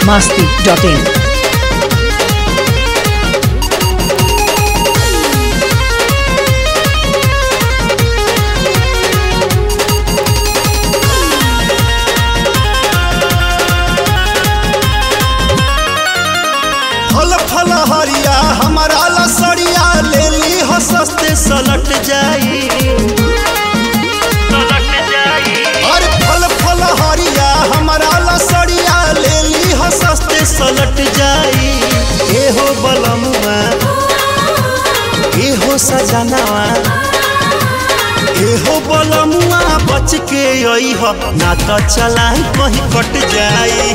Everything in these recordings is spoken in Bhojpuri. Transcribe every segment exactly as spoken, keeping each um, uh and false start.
बिहार मस्ती डॉट इन। फल फल हरिया हमारा लसड़िया ले ली हो सस्ते सलट जाई अरे फल फल हरिया हमारा लसड़िया ले ली हो सस्ते सलट जाई। ए हो बलमुआ ए हो सजनवा ए हो बलमुआ बच के आई हो ना तो चलान कहीं कट जाई।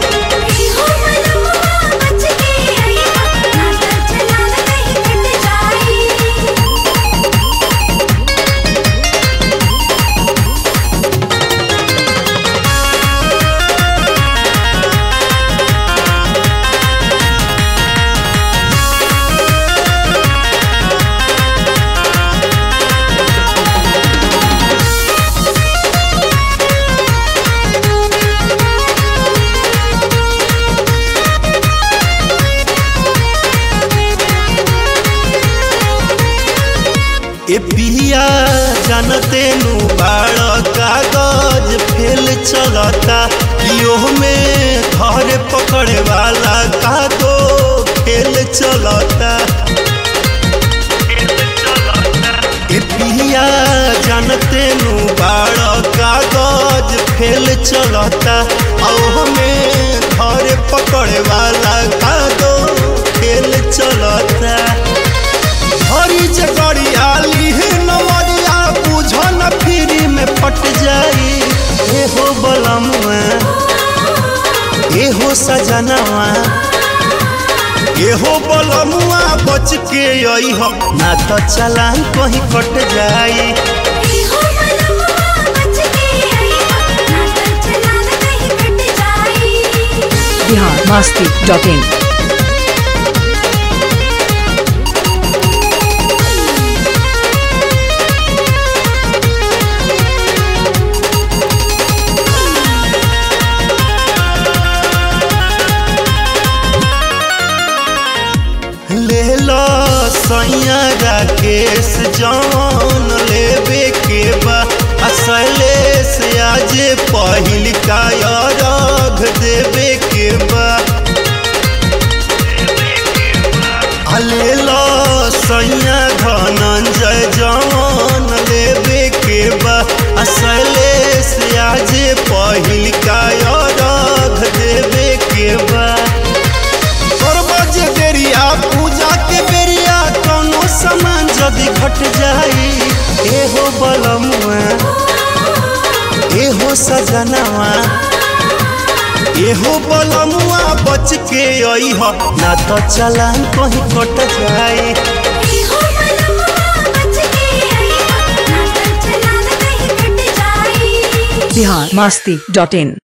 ए पिया जानते नु बाड़ कागज फेल चलता कियो में घर पकड़े वाला का दो खेल चलता। ए पिया जानते नु बाड़ कागज फेल चलता औ में घर पकड़े वाला का दो खेल चलता। हरी जगड़िया लीहे नवरिया बुझो न फ्री में पट जाई। ए हो बलमुआ ए हो सजनवा ए हो बलमुआ बच के आई हो ना तो चलान कहीं कट जाई। Bihar Masti dot in. ले लो सैया राकेश जान लेबे के बा असलेस आज पहिल का राग देवे के बा। ले लो सैया धनंजय जान लेबे के बा असलेस आज पहिल का राग देवे के बा। पूजा के बेरिया कोनो सामान जदि घट जाई। ए हो बलमुआ ए हो सजनवा ए हो बलमुआ बच के आई हो ना तो चलान कहीं कट जाई। बिहार मस्ती डॉट इन।